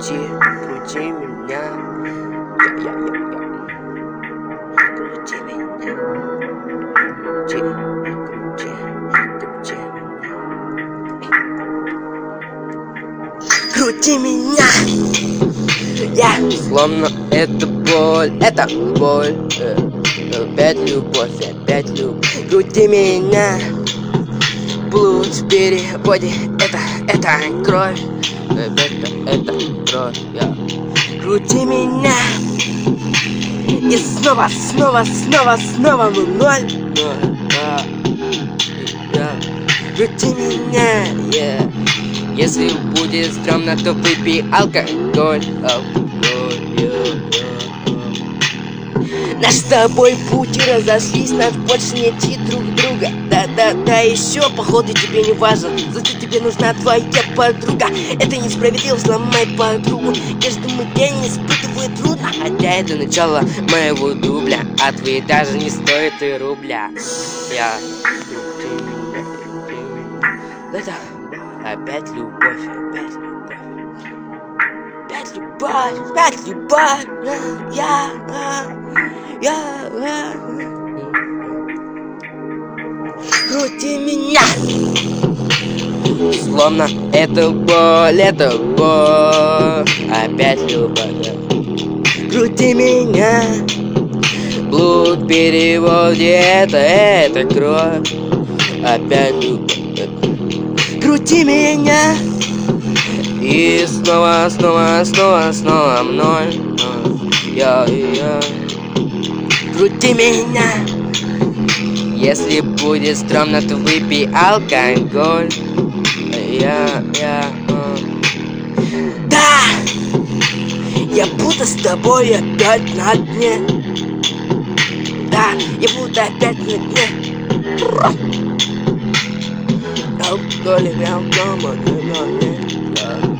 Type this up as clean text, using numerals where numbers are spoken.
крути, крути меня. Крути меня. Крути, крути, крути меня. Крути меня. Словно это боль, опять любовь, опять любовь. Крути меня. Блуд в переводе, это кровь. Это кровь, Крути меня. И снова мы ноль. Крути меня, Если будет стрёмно, то выпей алкоголь. Наш с тобой пути разошлись, нас больше не найти друг друга. Да, еще походу тебе не важно, зато тебе нужна твоя подруга. Это несправедливо, сломай подругу. Каждому день испытываю трудно, хотя это начало моего дубля, а твои даже не стоят и рубля. Это опять любовь, опять любовь. Крути меня. Словно это боль, опять любовь. Крути меня. Блуд в переводе, это кровь. Опять любовь. Крути меня. И снова мной. Крути меня. Если будет стрёмно, то выпей алкоголь. Да, я буду с тобой опять на дне. Да, я буду опять на дне. Алкоголь,